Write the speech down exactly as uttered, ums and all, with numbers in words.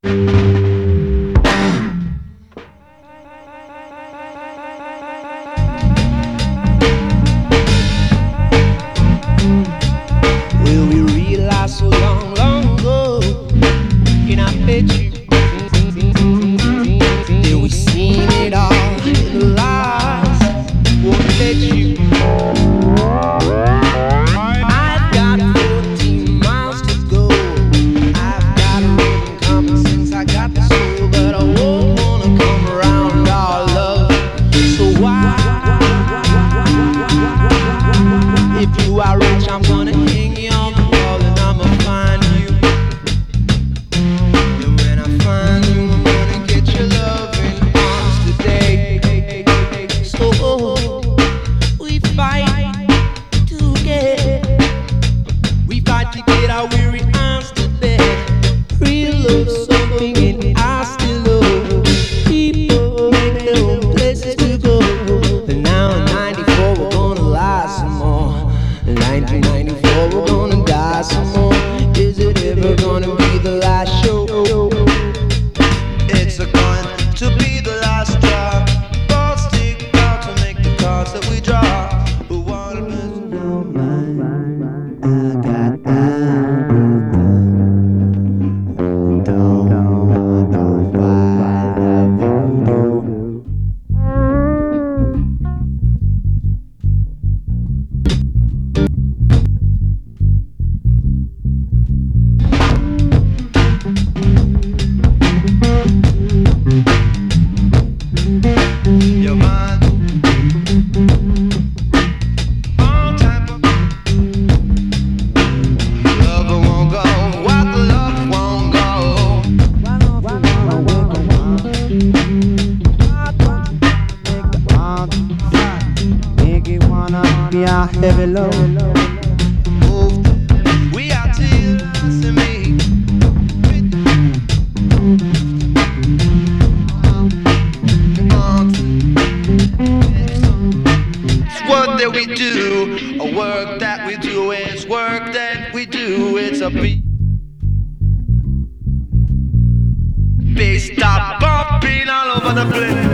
Well, we realized so long, long ago, and I bet you that we seen it all in the lies. Won't let you. I've got fourteen miles to go. I've got a rhythm coming since I got the soul, but I won't wanna come around our love. So why? If you are rich, I'm gonna hang you on the wall and I'ma find you. And when I find you, I'm gonna get your love in arms today. So we fight to get, we fight to get our weary arms to bed. Real love something and I still love. People make their own places to go. And now in ninety-four we're gonna lie some more. In nineteen ninety-four we're gonna die some more. Is it ever gonna be the last show? It's a going to be the last drop. Balls stick out to make the cards that we draw. But what a mess. Don't mind, I got everything. Don't know why I love you. You're mine. All time. Love won't go. What the love won't go. Make it wanna be a heavy load. Move. We are tears in me. It's work that we do, a work that we do, it's work that we do, it's a beat. Bass stop bumping all over the place.